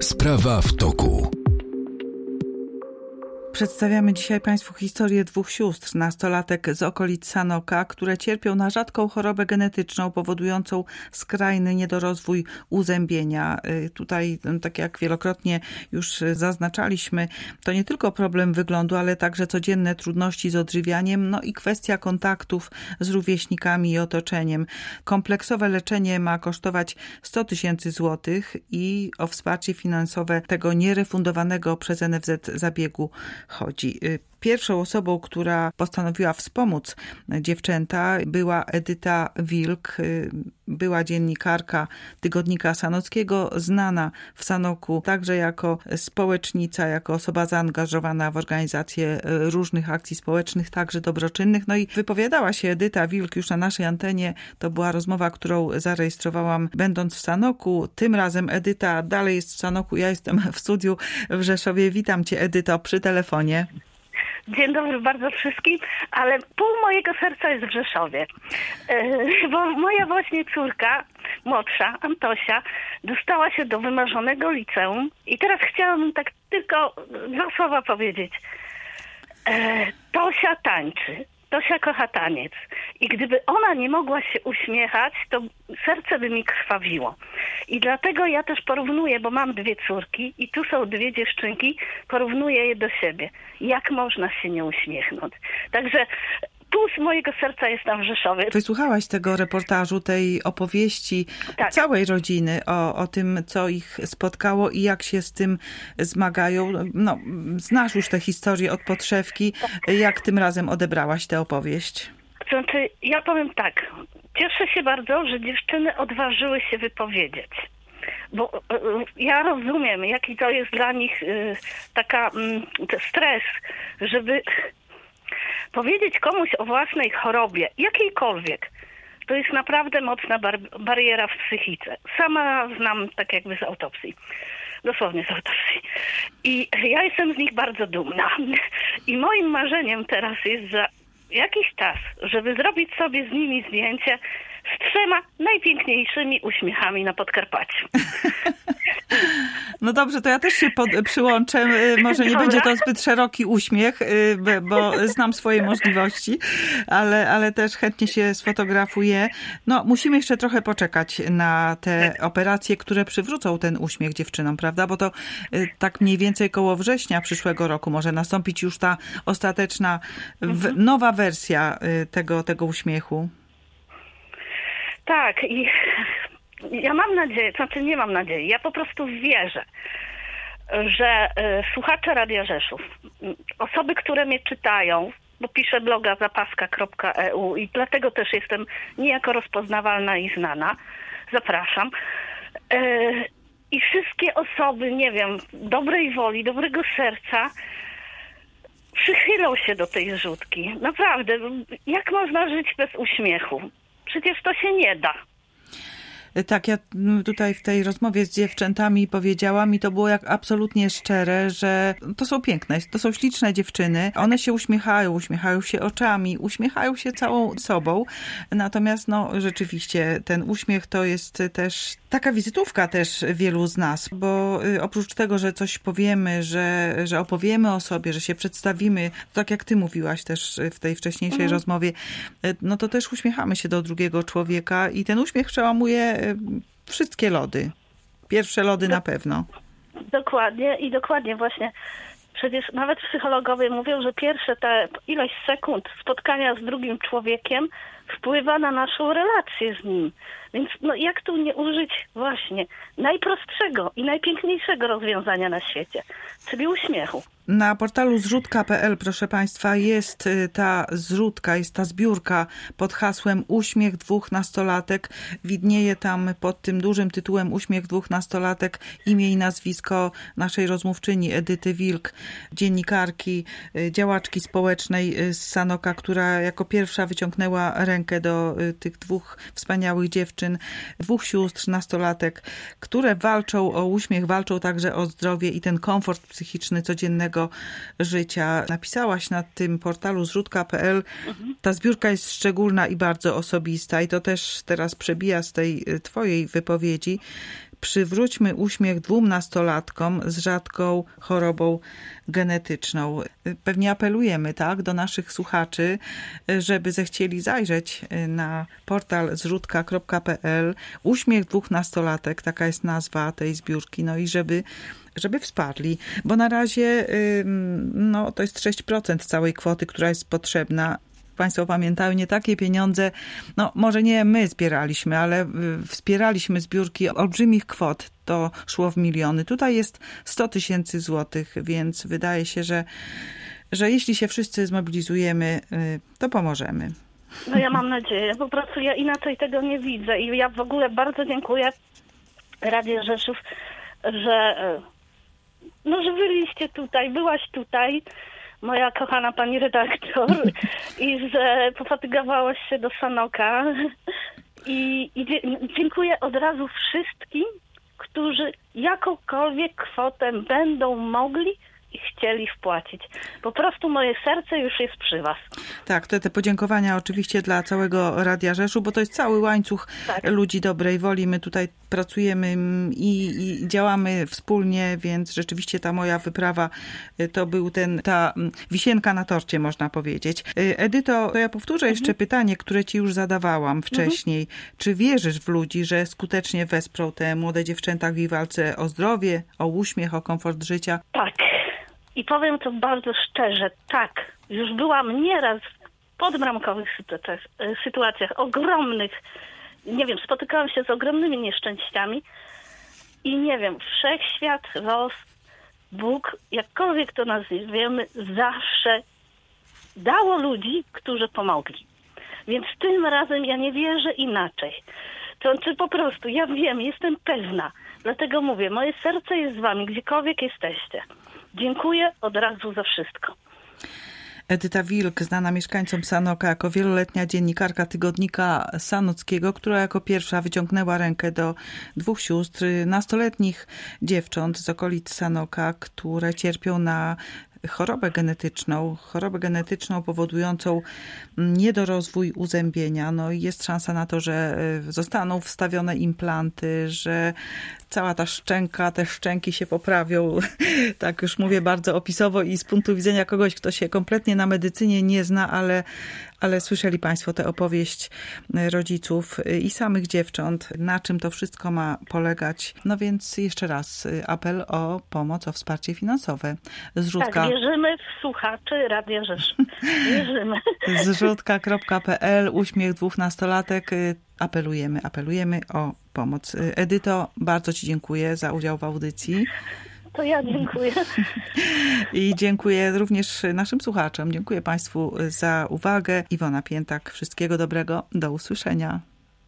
Sprawa w toku. Przedstawiamy dzisiaj Państwu historię dwóch sióstr, nastolatek z okolic Sanoka, które cierpią na rzadką chorobę genetyczną powodującą skrajny niedorozwój uzębienia. Tutaj, tak jak wielokrotnie już zaznaczaliśmy, to nie tylko problem wyglądu, ale także codzienne trudności z odżywianiem, no i kwestia kontaktów z rówieśnikami i otoczeniem. Kompleksowe leczenie ma kosztować 100 000 złotych i o wsparcie finansowe tego nierefundowanego przez NFZ zabiegu chodzi. Pierwszą osobą, która postanowiła wspomóc dziewczęta, była Edyta Wilk, była dziennikarka tygodnika sanockiego, znana w Sanoku także jako społecznica, jako osoba zaangażowana w organizację różnych akcji społecznych, także dobroczynnych. No i wypowiadała się Edyta Wilk już na naszej antenie. To była rozmowa, którą zarejestrowałam będąc w Sanoku. Tym razem Edyta dalej jest w Sanoku, ja jestem w studiu w Rzeszowie. Witam Cię, Edyto, przy telefonie. Dzień dobry bardzo wszystkim, ale pół mojego serca jest w Rzeszowie, bo moja właśnie córka, młodsza, Antosia, dostała się do wymarzonego liceum i teraz chciałabym tak tylko 2 słowa powiedzieć. Tosia tańczy. Tosia kocha taniec. I gdyby ona nie mogła się uśmiechać, to serce by mi krwawiło. I dlatego ja też porównuję, bo mam 2 córki i tu są 2 dziewczynki, porównuję je do siebie. Jak można się nie uśmiechnąć? Także pół mojego serca jest tam w Rzeszowie. Wysłuchałaś tego reportażu, tej opowieści całej rodziny o tym, co ich spotkało i jak się z tym zmagają. No, znasz już tę historię od podszewki. Jak tym razem odebrałaś tę opowieść? Znaczy, ja powiem tak. Cieszę się bardzo, że dziewczyny odważyły się wypowiedzieć. Bo ja rozumiem, jaki to jest dla nich taka stres, żeby powiedzieć komuś o własnej chorobie, jakiejkolwiek, to jest naprawdę mocna bariera w psychice. Sama znam tak jakby z autopsji. Dosłownie z autopsji. I ja jestem z nich bardzo dumna. I moim marzeniem teraz jest za jakiś czas, żeby zrobić sobie z nimi zdjęcie z 3 najpiękniejszymi uśmiechami na Podkarpaciu. No dobrze, to ja też się przyłączę. Może nie będzie to zbyt szeroki uśmiech, bo znam swoje możliwości, ale też chętnie się sfotografuję. No, musimy jeszcze trochę poczekać na te operacje, które przywrócą ten uśmiech dziewczynom, prawda? Bo to tak mniej więcej koło września przyszłego roku może nastąpić już ta ostateczna, nowa wersja tego uśmiechu. Tak, i ja mam nadzieję, znaczy nie mam nadziei, ja po prostu wierzę, że słuchacze Radia Rzeszów, osoby, które mnie czytają, bo piszę bloga zapaska.eu i dlatego też jestem niejako rozpoznawalna i znana, zapraszam, i wszystkie osoby, nie wiem, dobrej woli, dobrego serca przychylą się do tej zrzutki. Naprawdę, jak można żyć bez uśmiechu? Przecież to się nie da. Tak, ja tutaj w tej rozmowie z dziewczętami powiedziałam i to było jak absolutnie szczere, że to są piękne, to są śliczne dziewczyny. One się uśmiechają się oczami, uśmiechają się całą sobą. Natomiast rzeczywiście ten uśmiech to jest też taka wizytówka też wielu z nas, bo oprócz tego, że coś powiemy, że opowiemy o sobie, że się przedstawimy, tak jak ty mówiłaś też w tej wcześniejszej rozmowie, no to też uśmiechamy się do drugiego człowieka i ten uśmiech przełamuje wszystkie lody. Pierwsze lody na pewno. Dokładnie właśnie. Przecież nawet psychologowie mówią, że pierwsze te ilość sekund spotkania z drugim człowiekiem wpływa na naszą relację z nim. Więc jak tu nie użyć właśnie najprostszego i najpiękniejszego rozwiązania na świecie, czyli uśmiechu. Na portalu zrzutka.pl, proszę Państwa, jest ta zrzutka, jest ta zbiórka pod hasłem Uśmiech 2 nastolatek. Widnieje tam pod tym dużym tytułem Uśmiech 2 nastolatek imię i nazwisko naszej rozmówczyni Edyty Wilk, dziennikarki, działaczki społecznej z Sanoka, która jako pierwsza wyciągnęła rękę do tych 2 wspaniałych dziewczyn, 2 sióstr nastolatek, które walczą o uśmiech, walczą także o zdrowie i ten komfort psychiczny codziennego życia. Napisałaś na tym portalu zrzutka.pl. Ta zbiórka jest szczególna i bardzo osobista i to też teraz przebija z tej twojej wypowiedzi. Przywróćmy uśmiech 2 nastolatkom z rzadką chorobą genetyczną. Pewnie apelujemy, tak, do naszych słuchaczy, żeby zechcieli zajrzeć na portal zrzutka.pl. Uśmiech 2 nastolatek, taka jest nazwa tej zbiórki, no i żeby wsparli, bo na razie no, to jest 6% całej kwoty, która jest potrzebna. Państwo pamiętają, nie takie pieniądze, no może nie my zbieraliśmy, ale wspieraliśmy zbiórki olbrzymich kwot, to szło w miliony. Tutaj jest 100 000 złotych, więc wydaje się, że jeśli się wszyscy zmobilizujemy, to pomożemy. No ja mam nadzieję, po prostu ja inaczej tego nie widzę i ja w ogóle bardzo dziękuję Radzie Rzeszów, że byliście tutaj, byłaś tutaj, moja kochana pani redaktor, i że pofatygowałaś się do Sanoka. I dziękuję od razu wszystkim, którzy jakąkolwiek kwotę będą mogli i chcieli wpłacić. Po prostu moje serce już jest przy was. Tak, te podziękowania oczywiście dla całego Radia Rzeszów, bo to jest cały łańcuch ludzi dobrej woli. My tutaj pracujemy i działamy wspólnie, więc rzeczywiście ta moja wyprawa to był ta wisienka na torcie, można powiedzieć. Edyto, to ja powtórzę jeszcze pytanie, które ci już zadawałam wcześniej. Czy wierzysz w ludzi, że skutecznie wesprą te młode dziewczęta w ich walce o zdrowie, o uśmiech, o komfort życia? Tak. I powiem to bardzo szczerze, tak. Już byłam nieraz w podbramkowych sytuacjach ogromnych. Nie wiem, spotykałam się z ogromnymi nieszczęściami i nie wiem, wszechświat, los, Bóg, jakkolwiek to nazwiemy, zawsze dało ludzi, którzy pomogli. Więc tym razem ja nie wierzę inaczej. To znaczy po prostu, ja wiem, jestem pewna. Dlatego mówię, moje serce jest z wami, gdziekolwiek jesteście. Dziękuję od razu za wszystko. Edyta Wilk, znana mieszkańcom Sanoka jako wieloletnia dziennikarka tygodnika sanockiego, która jako pierwsza wyciągnęła rękę do 2 sióstr, nastoletnich dziewcząt z okolic Sanoka, które cierpią na chorobę genetyczną powodującą niedorozwój uzębienia. No i jest szansa na to, że zostaną wstawione implanty, że cała ta szczęka, te szczęki się poprawią. Tak już mówię bardzo opisowo i z punktu widzenia kogoś, kto się kompletnie na medycynie nie zna, ale słyszeli państwo tę opowieść rodziców i samych dziewcząt, na czym to wszystko ma polegać. No więc jeszcze raz apel o pomoc, o wsparcie finansowe. Zrzutka. Tak, wierzymy w słuchaczy Radia Rzeszów. Wierzymy. Zrzutka.pl, uśmiech 2 nastolatek. Apelujemy o pomoc. Edyto, bardzo ci dziękuję za udział w audycji. To ja dziękuję. I dziękuję również naszym słuchaczom. Dziękuję państwu za uwagę. Iwona Piętak, wszystkiego dobrego. Do usłyszenia.